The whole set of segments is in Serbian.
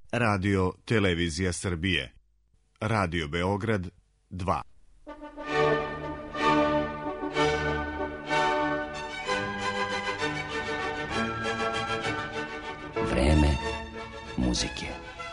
Radio Televizija Srbije. Radio Beograd 2. Vreme muzike.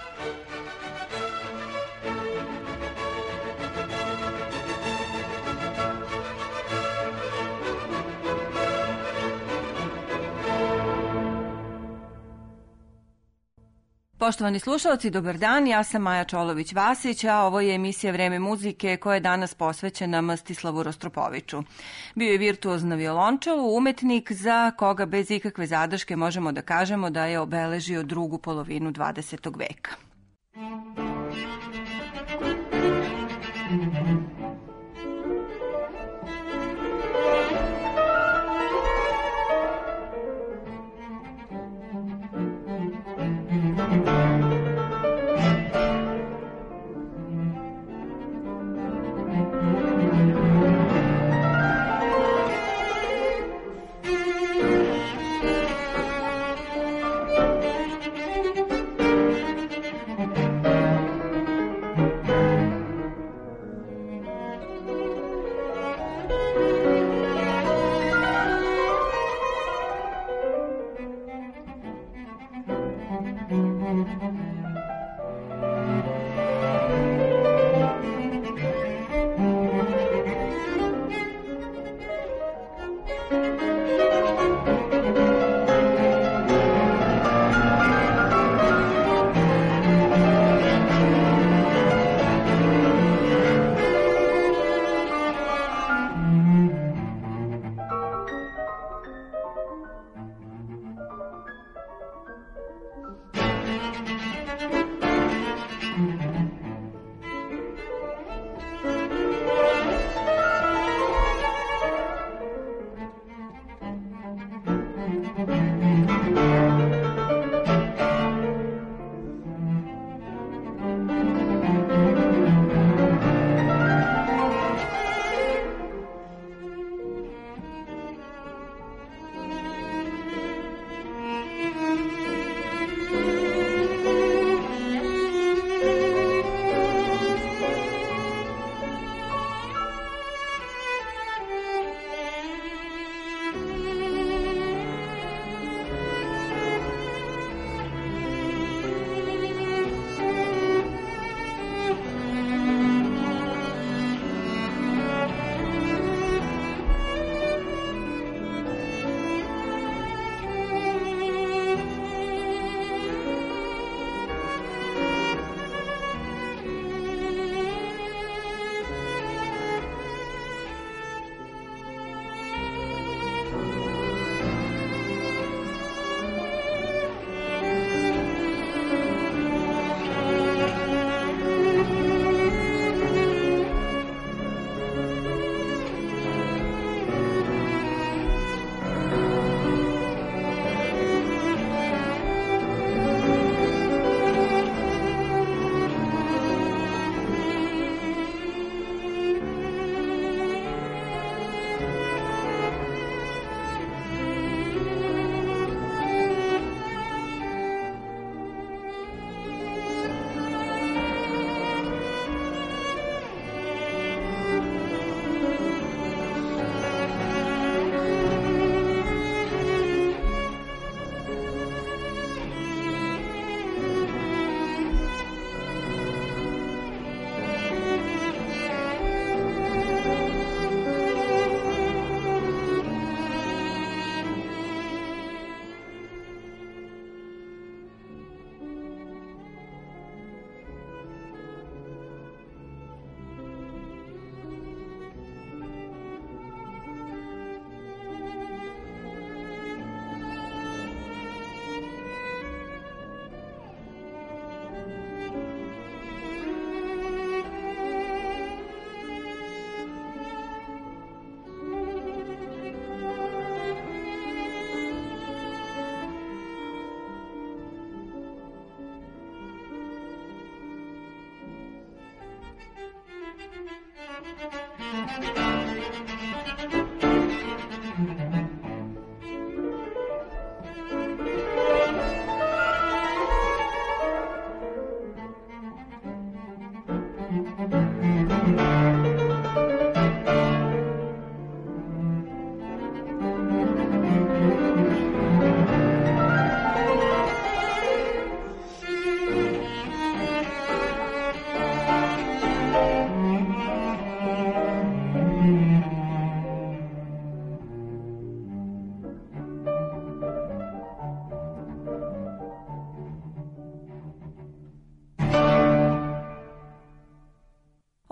Poštovani slušalci, dobar dan, ja sam Maja Čolović-Vasić, a ovo je emisija Vreme muzike koja je danas posvećena Mstislavu Rostropoviću. Bio je virtuoz na violončelu, umetnik za koga bez ikakve zadrške možemo da kažemo da je obeležio drugu polovinu 20. veka.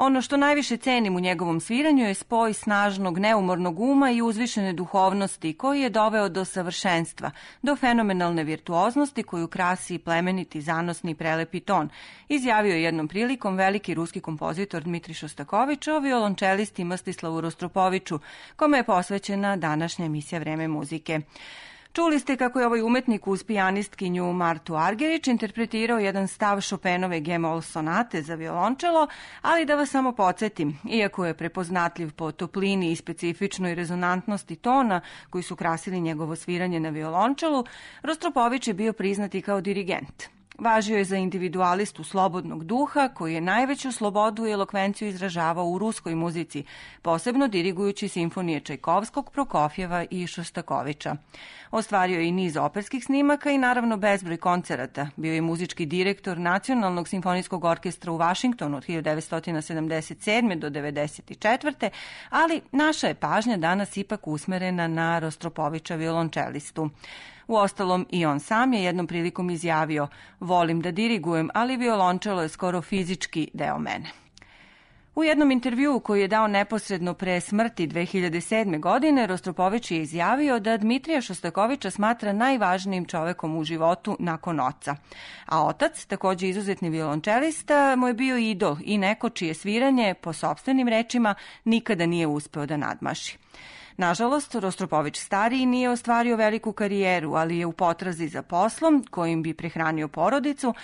Ono što najviše cenim u njegovom sviranju je spoj snažnog, neumornog uma i uzvišene duhovnosti koji je doveo do savršenstva, do fenomenalne virtuoznosti koju krasi plemeniti, zanosni i prelepi ton, izjavio je jednom prilikom veliki ruski kompozitor Dmitrij Šostakovič o violončelisti Mstislavu Rostropoviću, kome je posvećena današnja emisija Vreme muzike. Čuli ste kako je ovaj umetnik uz pijanistkinju Martu Argerić interpretirao jedan stav Chopinove G-mol sonate za violončelo, ali da vas samo podsjetim, iako je prepoznatljiv po toplini i specifičnoj rezonantnosti tona koji su krasili njegovo sviranje na violončelu, Rostropović je bio priznati kao dirigent. Važio je za individualistu slobodnog duha koji je najveću slobodu i elokvenciju izražavao u ruskoj muzici, posebno dirigujući simfonije Čajkovskog, Prokofjeva i Šostakovića. Ostvario je i niz operskih snimaka i naravno bezbroj koncerata. Bio je muzički direktor Nacionalnog simfonijskog orkestra u Vašingtonu od 1977. do 1994. Ali naša je pažnja danas ipak usmerena na Rostropovića violončelistu. Uostalom, i on sam je jednom prilikom izjavio: volim da dirigujem, ali violončelo je skoro fizički deo mene. U jednom intervjuu koji je dao neposredno pre smrti 2007. godine, Rostropović je izjavio da Dmitrija Šostakovića smatra najvažnijim čovekom u životu nakon oca. A otac, takođe izuzetni violončelista, mu je bio idol i neko čije sviranje, po sopstvenim rečima, nikada nije uspeo da nadmaši. Nažalost, Rostropović stariji nije ostvario veliku karijeru, ali je u potrazi za poslom, kojim bi prehranio porodicu,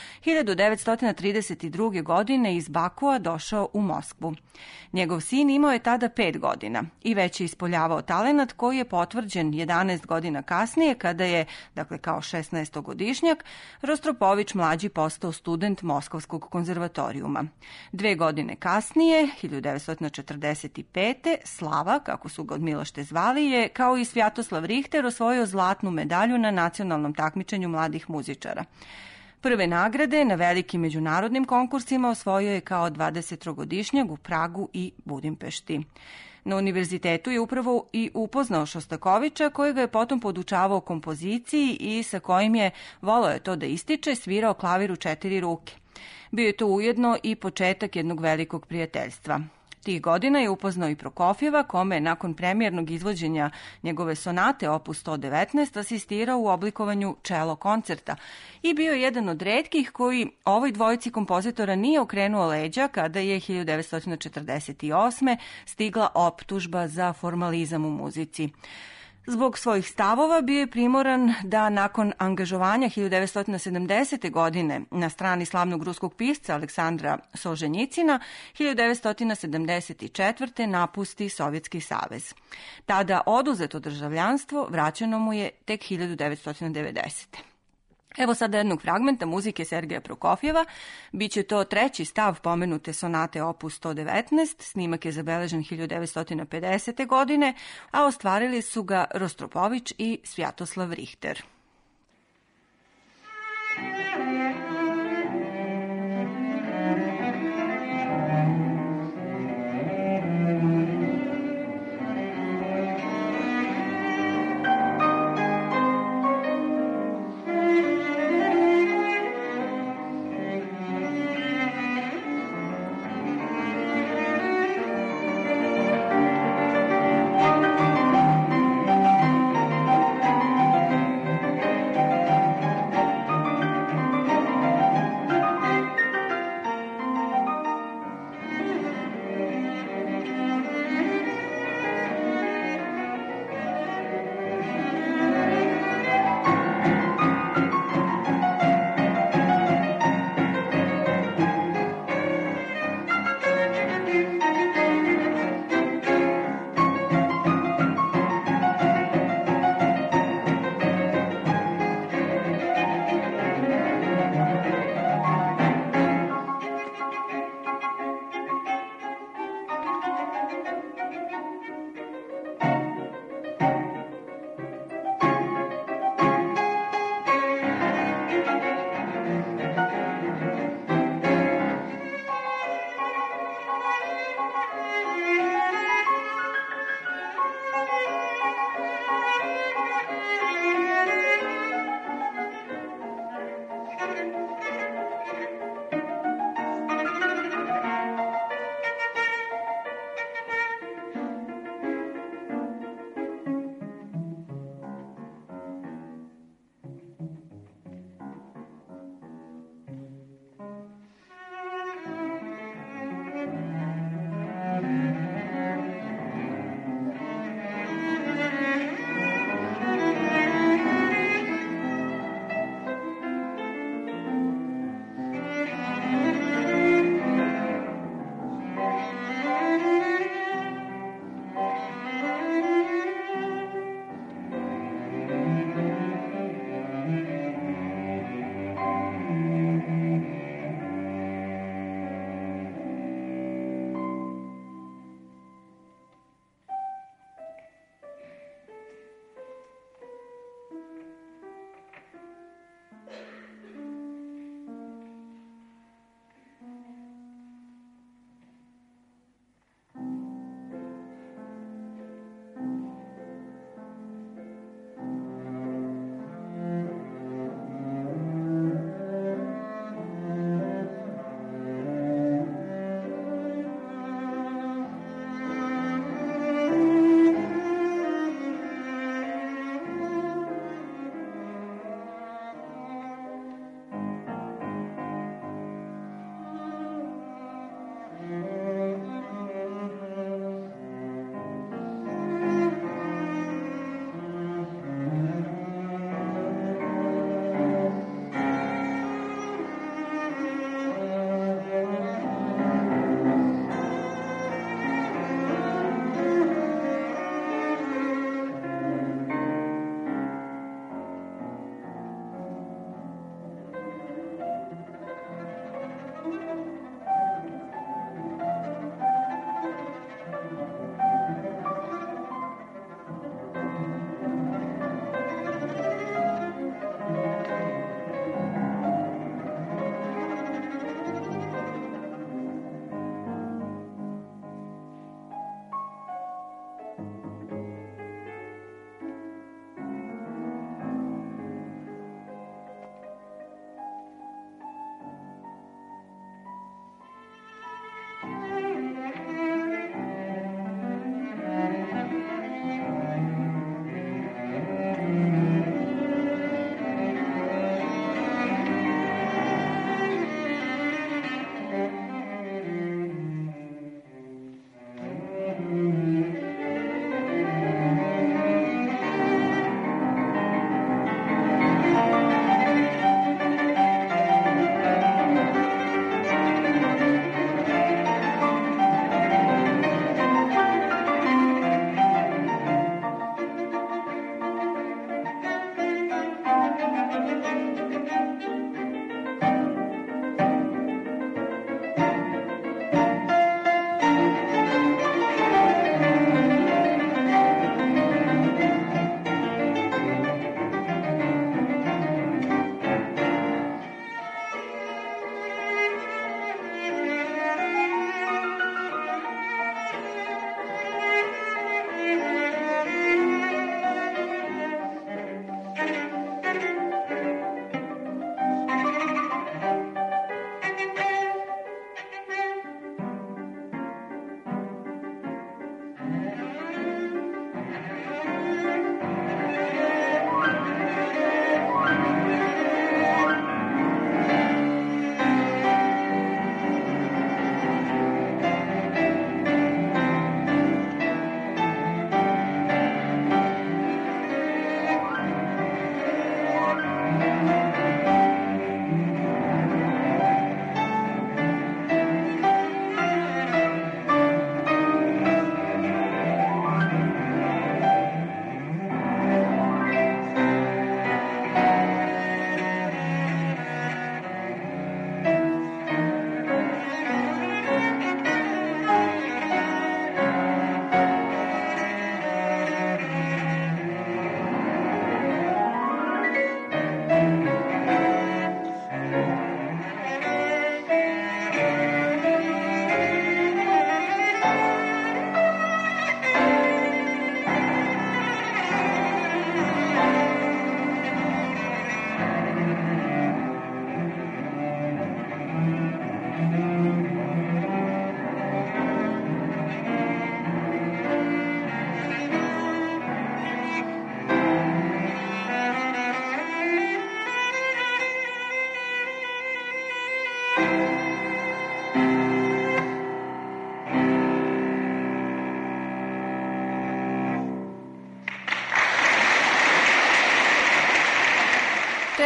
1932. godine iz Bakua došao u Moskvu. Njegov sin imao je tada 5 godina i već je ispoljavao talenat koji je potvrđen 11 godina kasnije, kada je, dakle kao 16-godišnjak, Rostropović mlađi postao student Moskovskog konzervatorijuma. 2 godine kasnije, 1945. Slava, kako su ga od Milošte zvali, je, kao i Svjatoslav Rihter, osvojio zlatnu medalju na nacionalnom takmičenju mladih muzičara. Prve nagrade na velikim međunarodnim konkursima osvojio je kao 20-godišnjak u Pragu i Budimpešti. Na univerzitetu je upravo i upoznao Šostakovića, koji ga je potom podučavao kompoziciji i sa kojim je, voleo je to da ističe, svirao klavir u 4 ruke. Bio je to ujedno i početak jednog velikog prijateljstva. Tih godina je upoznao i Prokofjeva, kome je nakon premijernog izvođenja njegove sonate opus 119 asistirao u oblikovanju čelo koncerta i bio je jedan od retkih koji ovoj dvojici kompozitora nije okrenuo leđa kada je 1948. stigla optužba za formalizam u muzici. Zbog svojih stavova bio je primoran da nakon angažovanja 1970. godine na strani slavnog ruskog pisca Aleksandra Solženjicina 1974. napusti Sovjetski savez. Tada oduzeto državljanstvo vraćeno mu je tek 1990. Evo sada jednog fragmenta muzike Sergeja Prokofjeva. Biće to 3. stav pomenute sonate opus 119. Snimak je zabeležen 1950. godine, a ostvarili su ga Rostropović i Svjatoslav Rihter.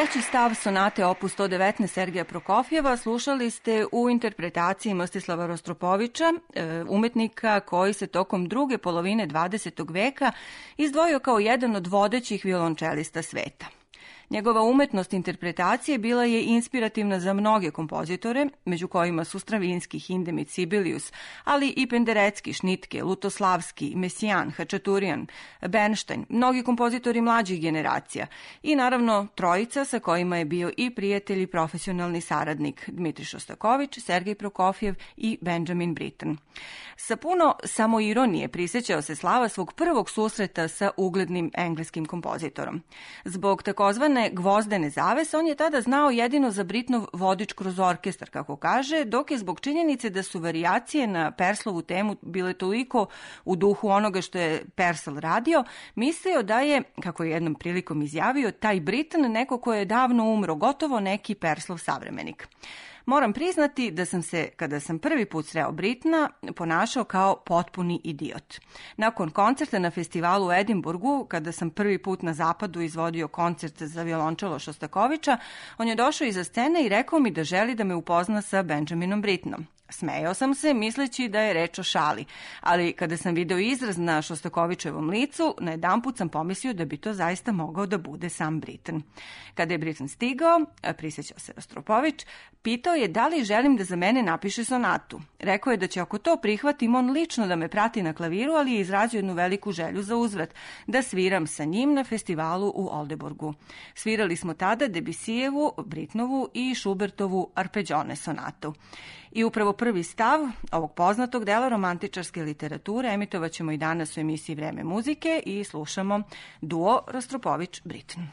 Treći stav sonate opus 119 Sergeja Prokofjeva slušali ste u interpretaciji Mstislava Rostropovića, umetnika koji se tokom druge polovine 20. veka izdvojio kao jedan od vodećih violončelista sveta. Njegova umetnost interpretacije bila je inspirativna za mnoge kompozitore, među kojima su Stravinski, Hindemith, Sibelius, ali i Penderecki, Šnitke, Lutoslavski, Mesijan, Hačaturian, Bernstein, mnogi kompozitori mlađih generacija i naravno trojica sa kojima je bio i prijatelj i profesionalni saradnik Dmitrij Šostakovič, Sergej Prokofjev i Benjamin Britten. Sa puno samoironije prisjećao se Slava svog prvog susreta sa uglednim engleskim kompozitorom. Zbog takozvane gvozdene zavese, on je tada znao jedino za Britnov vodič kroz orkestar, kako kaže, dok je zbog činjenice da su varijacije na Perslovu temu bile toliko u duhu onoga što je Purcell radio, mislio da je, kako je jednom prilikom izjavio, taj Britten neko ko je davno umro, gotovo neki Purcellov savremenik. Moram priznati da sam se, kada sam prvi put sreo Brittena, ponašao kao potpuni idiot. Nakon koncerta na festivalu u Edinburgu, kada sam prvi put na zapadu izvodio koncert za violončelo Šostakovića, on je došao iza scene i rekao mi da želi da me upozna sa Benjaminom Brittenom. Smejao sam se, misleći da je reč o šali, ali kada sam video izraz na Šostakovićevom licu, najedanput sam pomislio da bi to zaista mogao da bude sam Britten. Kada je Britten stigao, prisjećao se Rostropović, pitao je da li želim da za mene napiše sonatu. Rekao je da će ako to prihvatim on lično da me prati na klaviru, ali je izrazio jednu veliku želju za uzvrat, da sviram sa njim na festivalu u Oldeburgu. Svirali smo tada Debussyjevu, Brittenovu i Schubertovu arpeggione sonatu. I upravo prvi stav ovog poznatog dela romantičarske literature emitovat ćemo i danas u emisiji Vreme muzike i slušamo duo Rostropović-Britten.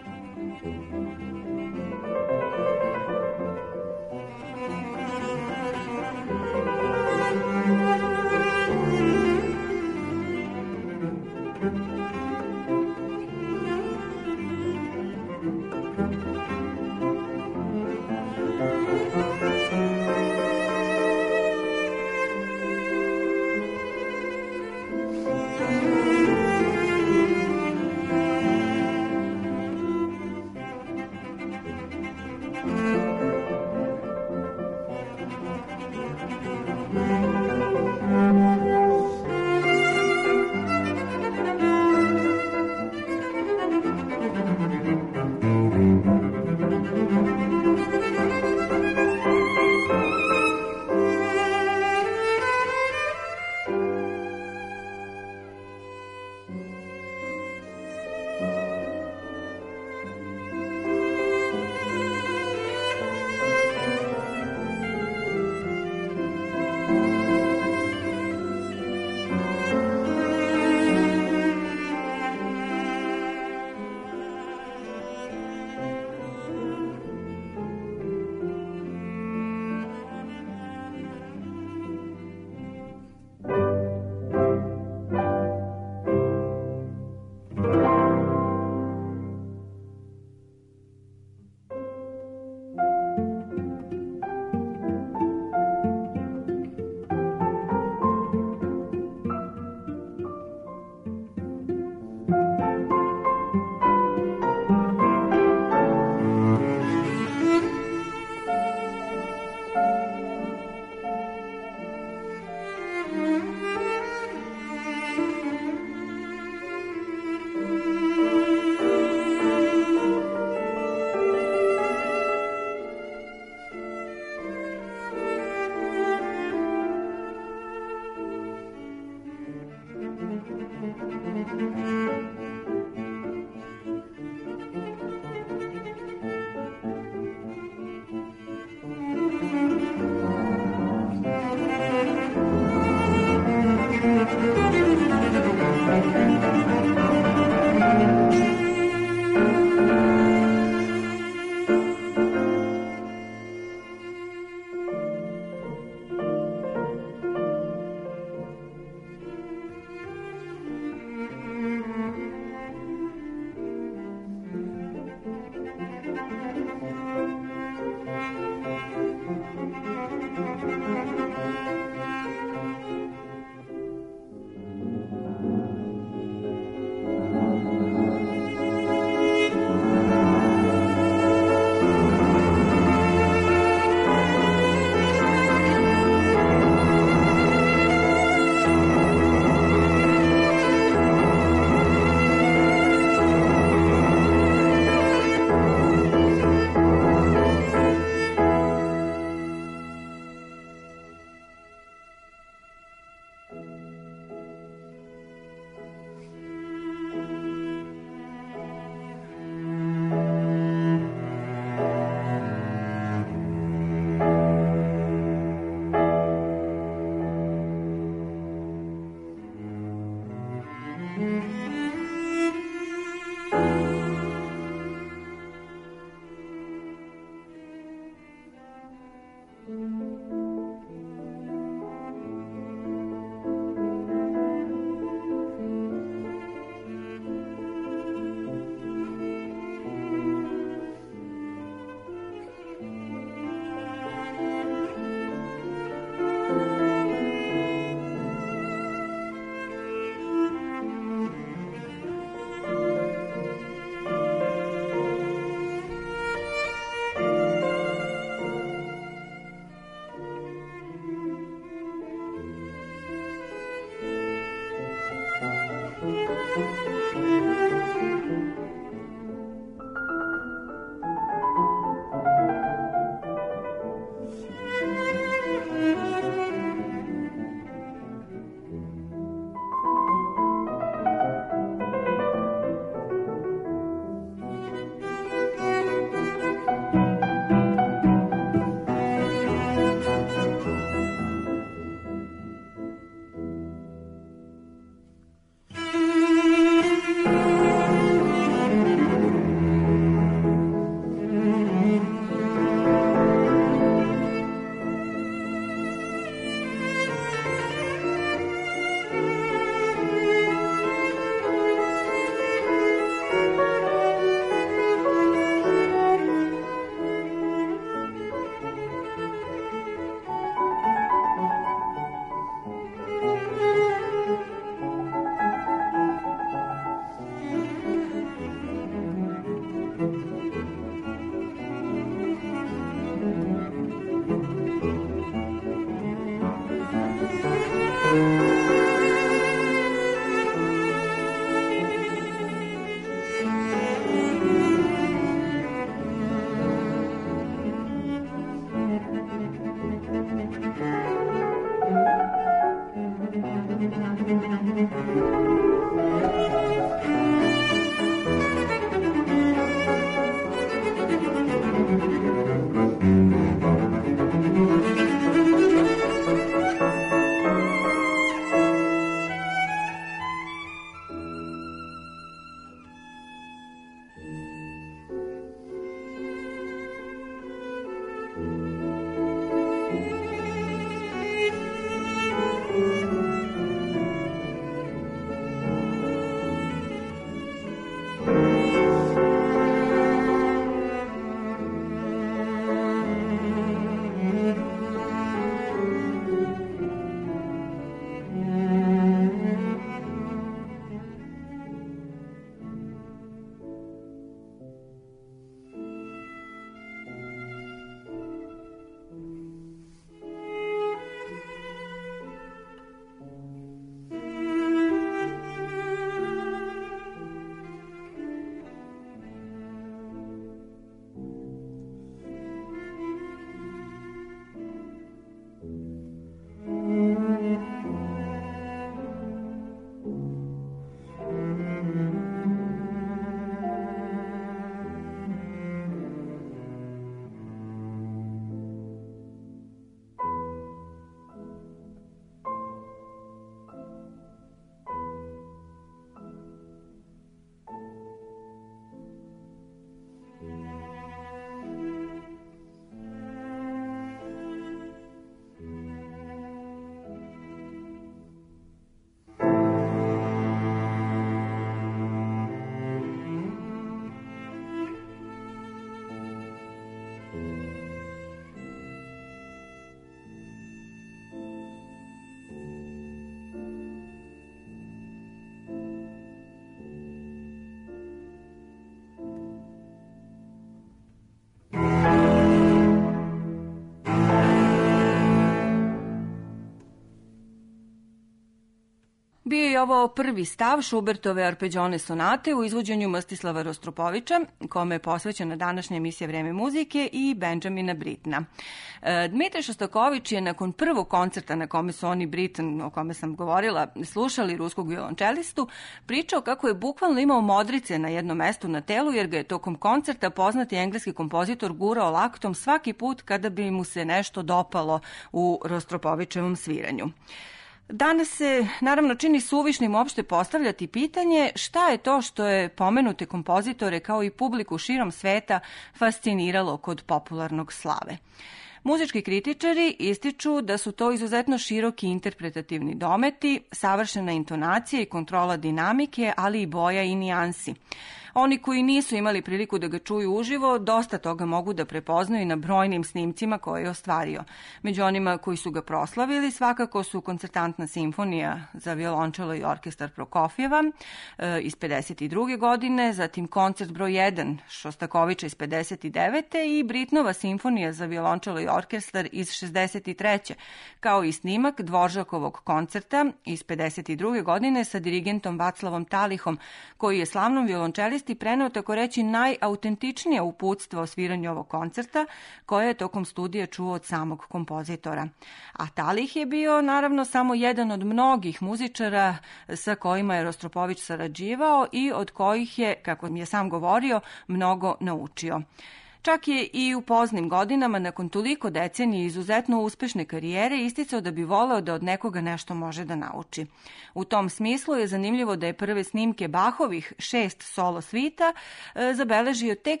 je ovo prvi stav Šubertove arpeđone sonate u izvođenju Mstislava Rostropovića, kome je posvećena današnja emisija Vreme muzike, i Benjamina Brittena. Dmitrij Šostakovič je nakon prvog koncerta na kome su oni Britten, o kome sam govorila, slušali ruskog violončelistu, pričao kako je bukvalno imao modrice na jednom mestu na telu, jer ga je tokom koncerta poznati engleski kompozitor gurao laktom svaki put kada bi mu se nešto dopalo u Rostropovićevom sviranju. Danas se, naravno, čini suvišnim uopšte postavljati pitanje šta je to što je pomenute kompozitore kao i publiku širom sveta fasciniralo kod popularnog slave. Muzički kritičari ističu da su to izuzetno široki interpretativni dometi, savršena intonacija i kontrola dinamike, ali i boja i nijansi. Oni koji nisu imali priliku da ga čuju uživo, dosta toga mogu da prepoznaju na brojnim snimcima koje je ostvario. Među onima koji su ga proslavili svakako su koncertantna simfonija za violončelo i orkestar Prokofjeva iz 52. godine, zatim koncert broj 1 Šostakovića iz 59. i Britnova simfonija za violončelo i orkestar iz 63. kao i snimak Dvoržakovog koncerta iz 52. godine sa dirigentom Vaclavom Talihom, koji je slavnom violončelisti preneo, tako reći, najautentičnije uputstvo o sviranju ovog koncerta, koje je tokom studija čuo od samog kompozitora. A Talih je bio, naravno, samo jedan od mnogih muzičara sa kojima je Rostropović sarađivao i od kojih je, kako mi je sam govorio, mnogo naučio. Čak je i u poznim godinama, nakon toliko decenije izuzetno uspešne karijere, isticao da bi voleo da od nekoga nešto može da nauči. U tom smislu je zanimljivo da je prve snimke Bahovih 6 solo svita zabeležio tek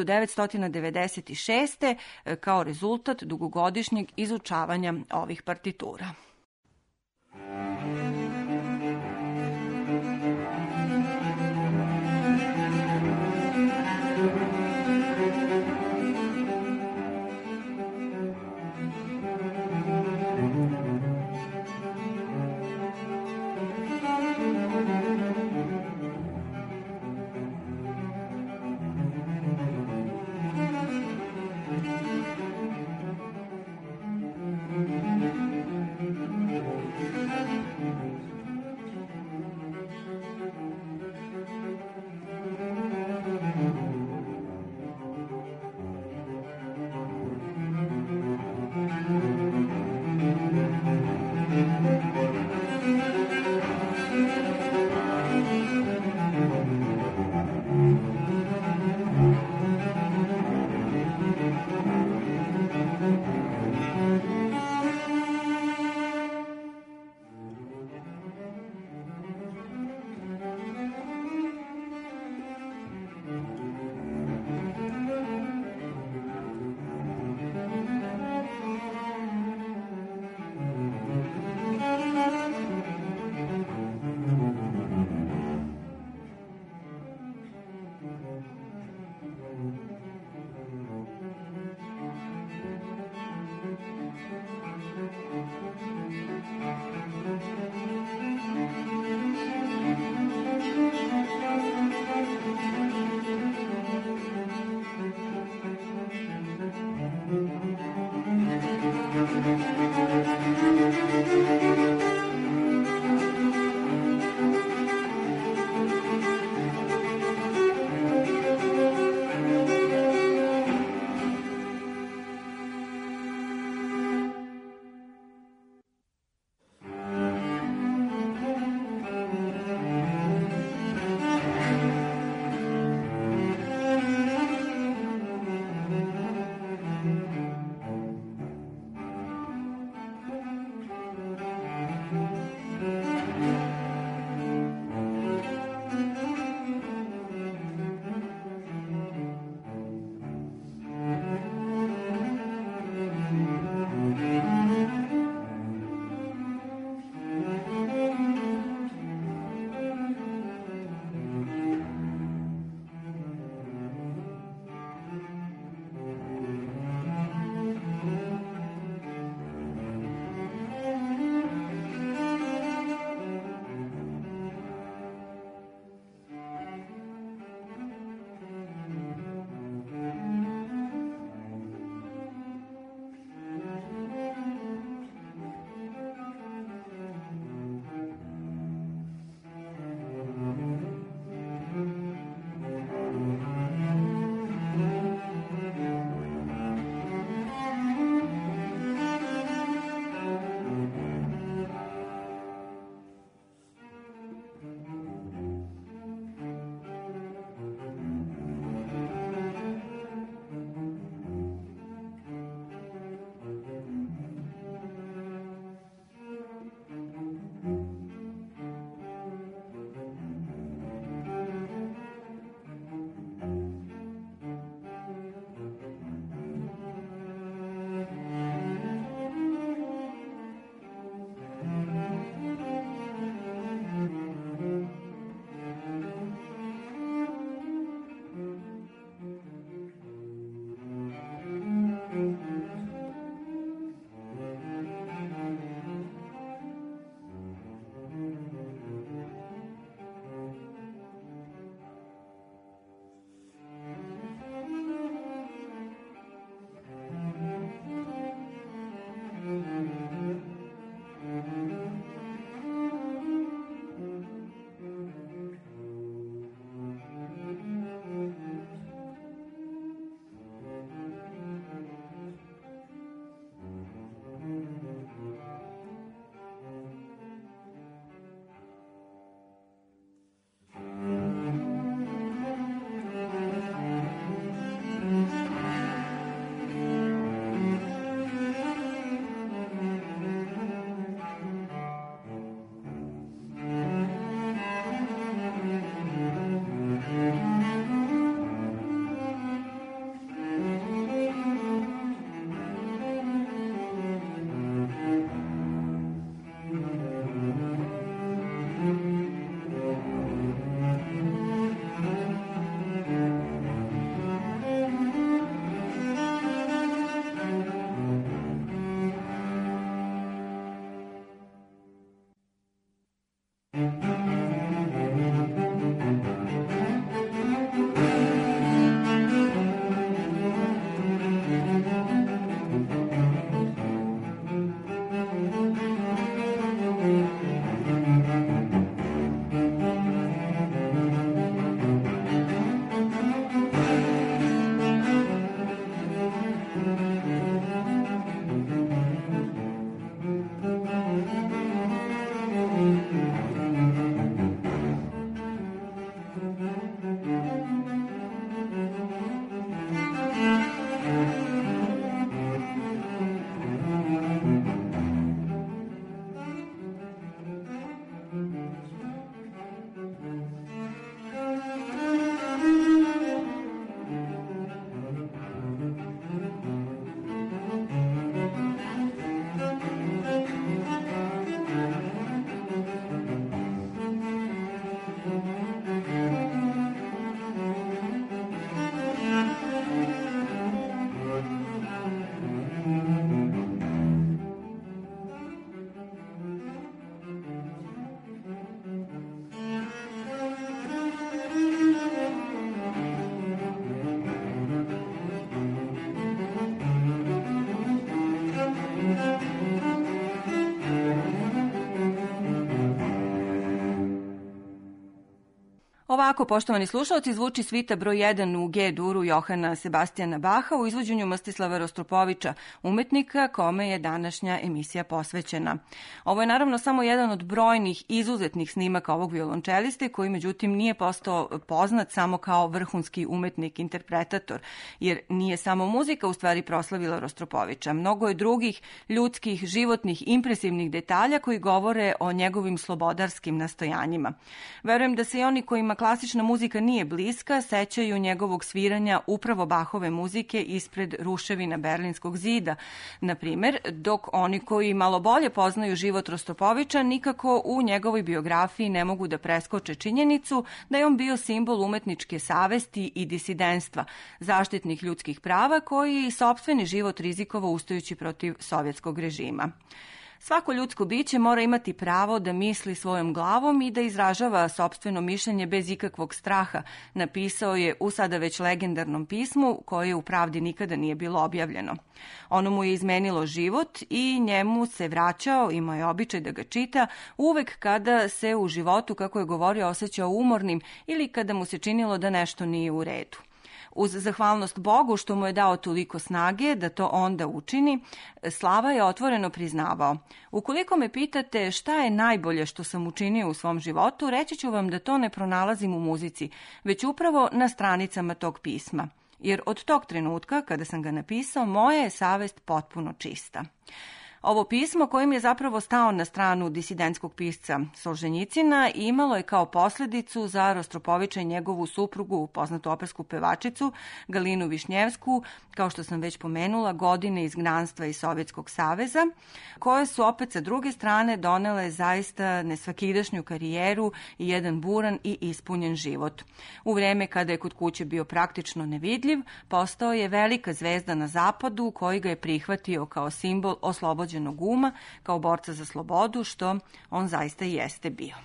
1996. Kao rezultat dugogodišnjeg izučavanja ovih partitura. Ovako, poštovani slušalci, zvuči svita broj 1 u G-duru Johana Sebastijana Baha u izvođenju Mstislava Rostropovića, umetnika kome je današnja emisija posvećena. Ovo je naravno samo jedan od brojnih izuzetnih snimaka ovog violončeliste, koji međutim nije postao poznat samo kao vrhunski umetnik, interpretator, jer nije samo muzika u stvari proslavila Rostropovića. Mnogo je drugih ljudskih, životnih, impresivnih detalja koji govore o njegovim slobodarskim nastojanjima. Verujem da se i oni kojima klasična muzika nije bliska sećaju njegovog sviranja upravo Bahove muzike ispred ruševina Berlinskog zida, na primer, dok oni koji malo bolje poznaju život Rostropovića nikako u njegovoj biografiji ne mogu da preskoče činjenicu da je on bio simbol umetničke savesti i disidenstva, zaštitnih ljudskih prava koji sopstveni život rizikovao ustajući protiv sovjetskog režima. Svako ljudsko biće mora imati pravo da misli svojom glavom i da izražava sopstveno mišljenje bez ikakvog straha, napisao je u sada već legendarnom pismu koje u pravdi nikada nije bilo objavljeno. Ono mu je izmenilo život i njemu se vraćao, imao je običaj da ga čita, uvek kada se u životu, kako je govorio, osjećao umornim ili kada mu se činilo da nešto nije u redu. Uz zahvalnost Bogu što mu je dao toliko snage da to onda učini, Slava je otvoreno priznavao: ukoliko me pitate šta je najbolje što sam učinio u svom životu, reći ću vam da to ne pronalazim u muzici, već upravo na stranicama tog pisma. Jer od tog trenutka, kada sam ga napisao, moja je savest potpuno čista. Ovo pismo, kojim je zapravo stao na stranu disidentskog pisca Solženjicina, imalo je kao posledicu za Rostropovića i njegovu suprugu, poznatu opersku pevačicu Galinu Višnjevsku, kao što sam već pomenula, godine izgnanstva iz Sovjetskog saveza, koje su opet sa druge strane donele zaista nesvakidašnju karijeru i jedan buran i ispunjen život. U vreme kada je kod kuće bio praktično nevidljiv, postao je velika zvezda na zapadu koji ga je prihvatio kao simbol oslobođenog uma, kao borca za slobodu, što on zaista i jeste bio.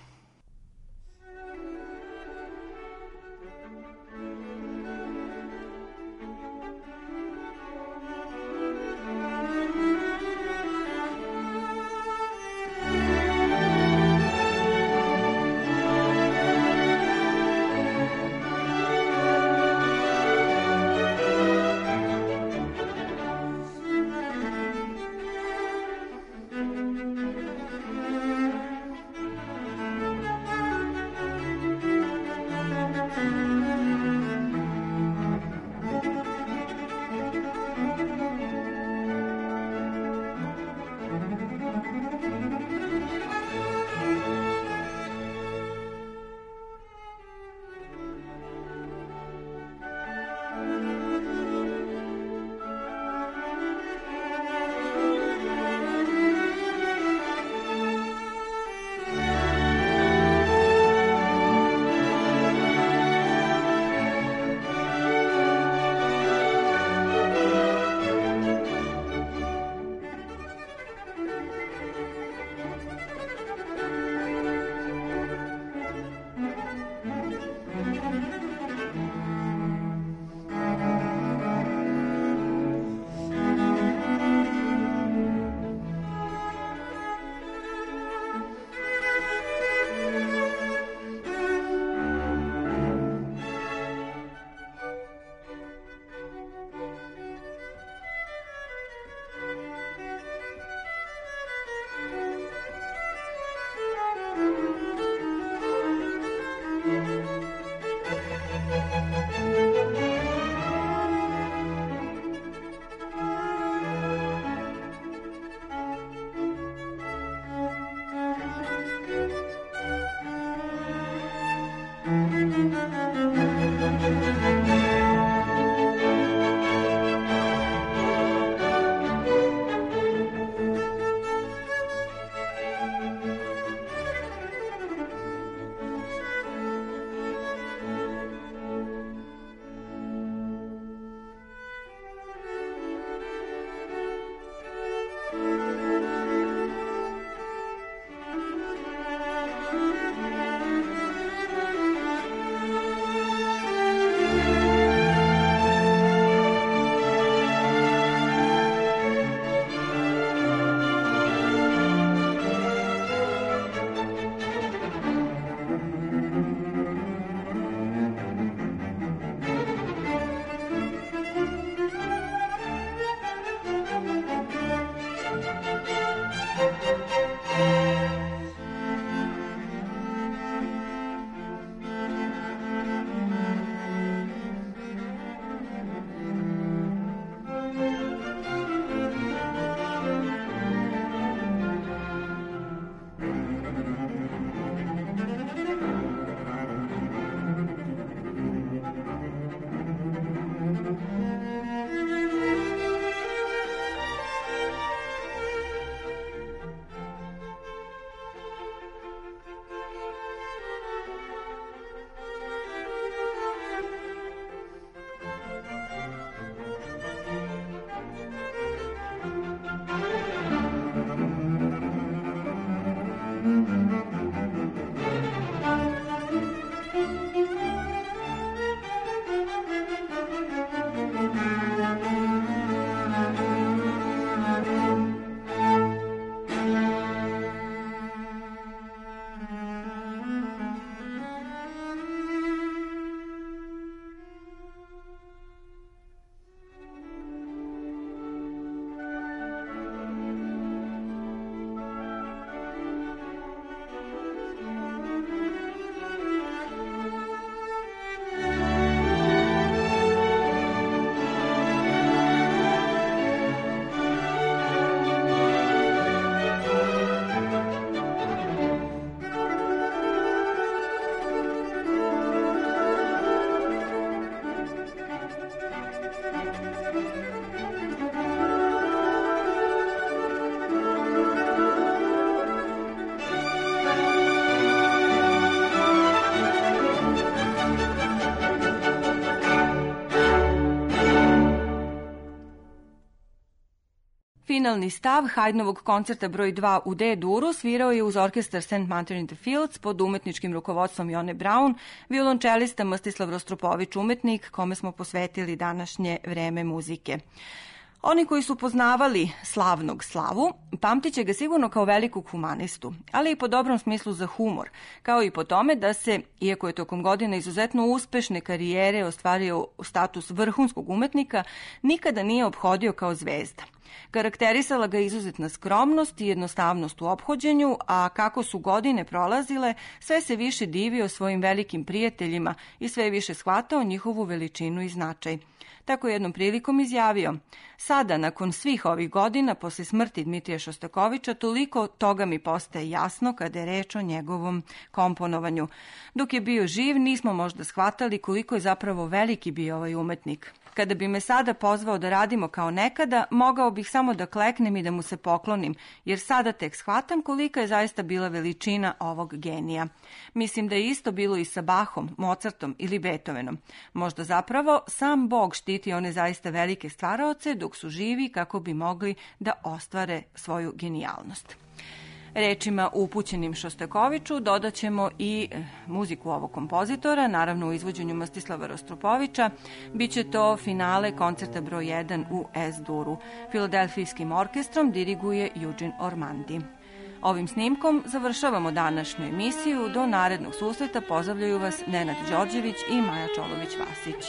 finalni stav Haydnovog koncerta broj 2 u D-duru svirao je uz orkestar St. Martin in the Fields pod umetničkim rukovodstvom Jone Braun, violončelista Mstislav Rostropović, umetnik kome smo posvetili današnje vreme muzike. Oni koji su poznavali slavnog Slavu, pamtit će ga sigurno kao velikog humanistu, ali i po dobrom smislu za humor, kao i po tome da se, iako je tokom godina izuzetno uspešne karijere ostvario status vrhunskog umetnika, nikada nije ophodio kao zvezda. Karakterisala ga izuzetna skromnost i jednostavnost u ophođenju, a kako su godine prolazile, sve se više divio svojim velikim prijateljima i sve više shvatao njihovu veličinu i značaj. Tako je jednom prilikom izjavio: sada, nakon svih ovih godina, posle smrti Dmitrija Šostakovića, toliko toga mi postaje jasno kada je reč o njegovom komponovanju. Dok je bio živ, nismo možda shvatali koliko je zapravo veliki bio ovaj umetnik. Kada bi me sada pozvao da radimo kao nekada, mogao bih samo da kleknem i da mu se poklonim, jer sada tek shvatam kolika je zaista bila veličina ovog genija. Mislim da je isto bilo i sa Bachom, Mozartom ili Beethovenom. Možda zapravo sam Bog štiti one zaista velike stvaraoce dok su živi kako bi mogli da ostvare svoju genijalnost. Rečima upućenim Šostakoviću dodat ćemo i muziku ovog kompozitora, naravno u izvođenju Mstislava Rostropovića. Biće to finale koncerta broj 1 u S-duru. Filadelfijskim orkestrom diriguje Eugene Ormandy. Ovim snimkom završavamo današnju emisiju. Do narednog susreta pozdravljaju vas Nenad Đorđević i Maja Čolović-Vasić.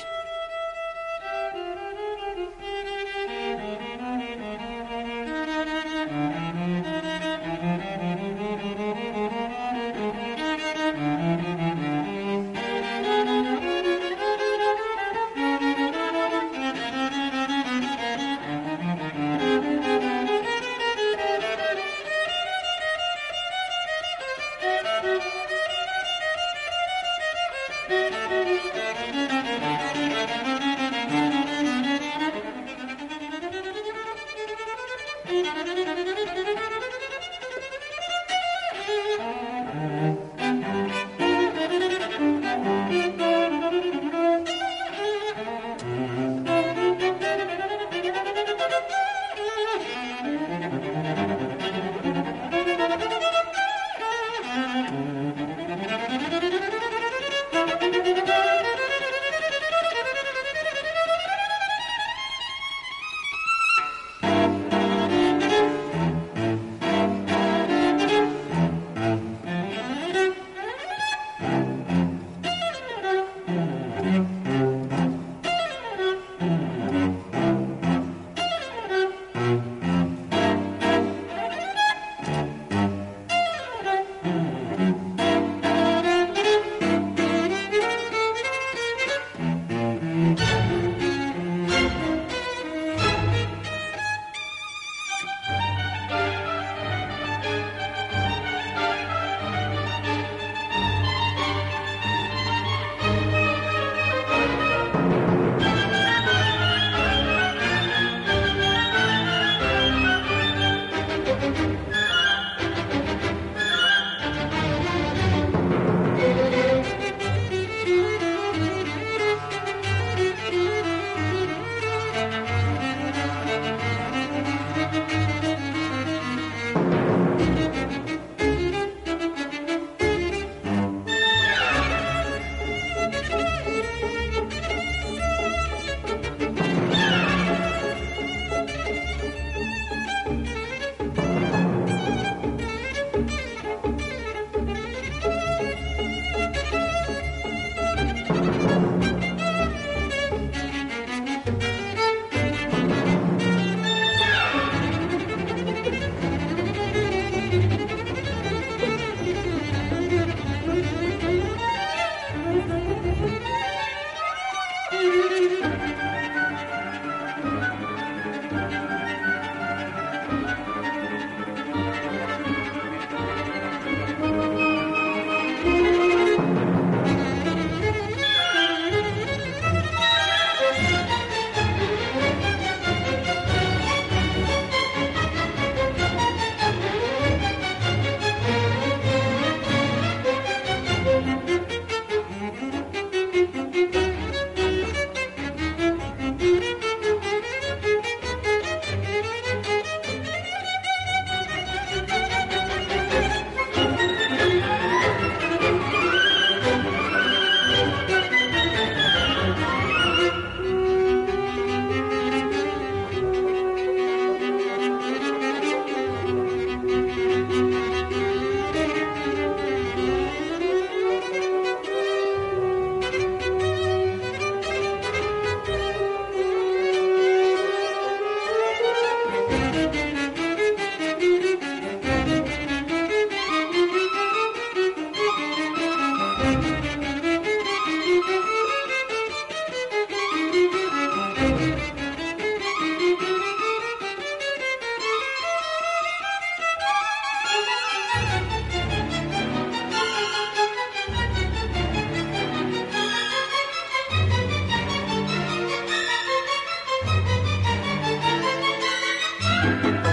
Thank you.